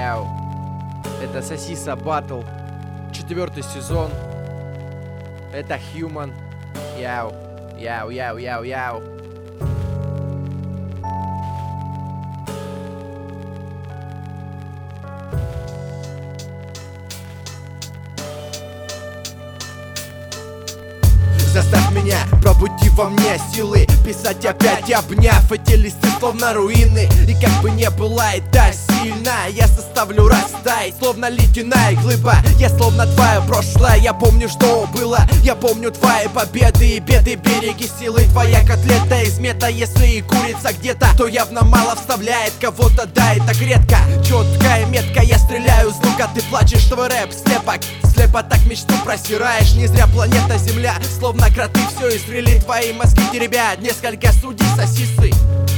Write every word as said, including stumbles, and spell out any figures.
Яу. Это Сосиса Батл, четвертый сезон. Это Human. Яу. Яу, яу, яу, яу. Заставь меня, пробуди во мне силы писать опять, обняв эти листы словно руины. И как бы не была это сильно, я заставлю растаять, словно ледяная глыба. Я словно твое прошлое, я помню, что было. Я помню твои победы и беды, береги силы. Твоя котлета из мета, если и курица где-то, то явно мало вставляет кого-то, да и так редко. Четкая метка, я стреляю с лука, ты плачешь, твой рэп слепок. Слепо так мечту просираешь, не зря планета Земля. Словно кроты все изрели твои мозги теребят. Несколько судей сосисы.